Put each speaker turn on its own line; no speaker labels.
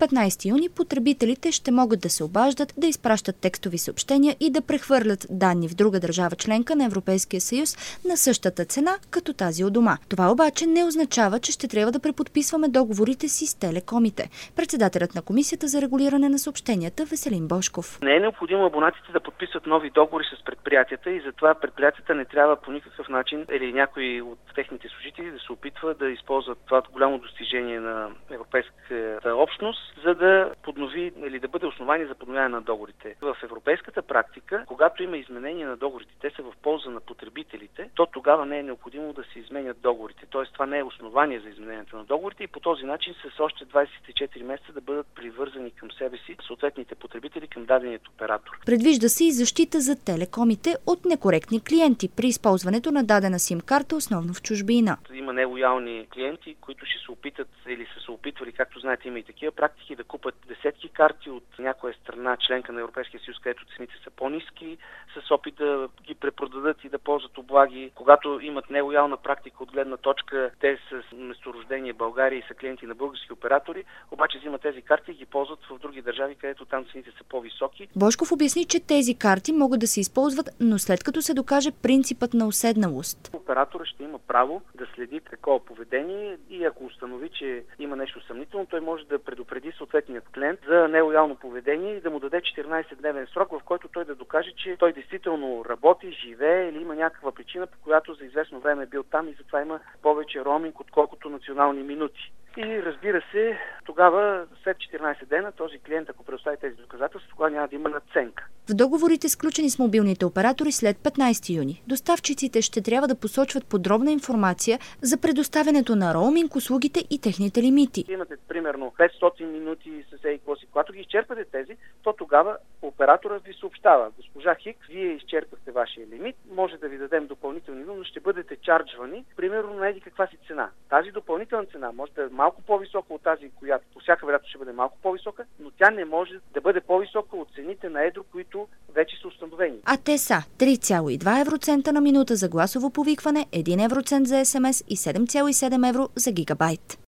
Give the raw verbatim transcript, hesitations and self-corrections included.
петнайсети юни потребителите ще могат да се обаждат, да изпращат текстови съобщения и да прехвърлят данни в друга държава членка на Европейския съюз на същата цена, като тази у дома. Това обаче не означава, че ще трябва да преподписваме договорите си с телекомите. Председателят на Комисията за регулиране на съобщенията Веселин Божков.
Не е необходимо абонатите да подписват нови договори с предприятията и затова предприятията не трябва по никакъв начин или някои от техните служители да се опитва да използват това голямо достижение на европейската общност, за да поднови или да бъде основание за подновяване на договорите. В европейската практика, когато има изменения на договорите, те са в полза на потребителите, то тогава не е необходимо да се изменят договорите. Тоест това не е основание за изменението на договорите и по този начин с още двайсет и четири месеца да бъдат привързани към себе си съответните потребители към даденият оператор.
Предвижда се и защита за телекомите от некоректни клиенти при използването на дадена сим-карта, основно в чужбина.
Има нелоялни клиенти, които ще се опитат или са се опитвали, както знаете, има и такива практики, да купат десетки карти от някоя страна, членка на Европейския съюз, където цените са по-ниски, с опит да ги препродадат и да ползват облаги. Когато имат нелоялна практика от гледна точка, те с месторождение България и са клиенти на български оператори, обаче взимат тези карти и ги ползват в други държави, където там цените са по-високи.
Божков обясни, че тези карти могат да се използват, но след като се докаже принципът на уседналост.
Операторът ще има право да следи такова поведение и ако установи, че има нещо съмнително, той може да предупреди съответният клиент за нелоялно поведение и да му даде четиринайсетдневен срок, в който той да докаже, че той действително работи, живее или има някаква причина, по която за известно време е бил там и затова има повече роуминг, отколкото национални минути. И разбира се, тогава след четиринайсет дена този клиент, ако предостави тези доказателства, тогава няма да има надценка.
В договорите, сключени с мобилните оператори след петнайсети юни, доставчиците ще трябва да посочват подробна информация за предоставянето на роуминг услугите и техните лимити.
Имате примерно петстотин минути с ей класи. Когато ги изчерпате тези, то тогава операторът ви съобщава: госпожа Хикс, вие изчерпахте вашия лимит, може да ви дадем допълнителни, но ще бъдете чарджвани, примерно на еди каква си цена. Тази допълнителна цена може да е малко по-висока от тази, която по всяка вероятност ще бъде малко по-висока, но тя не може да бъде по-висока от цените на едро, които вече са установени.
А те са три цяло и две евроцента на минута за гласово повикване, един евроцент за ес ем ес и седем цяло и седем евро за гигабайт.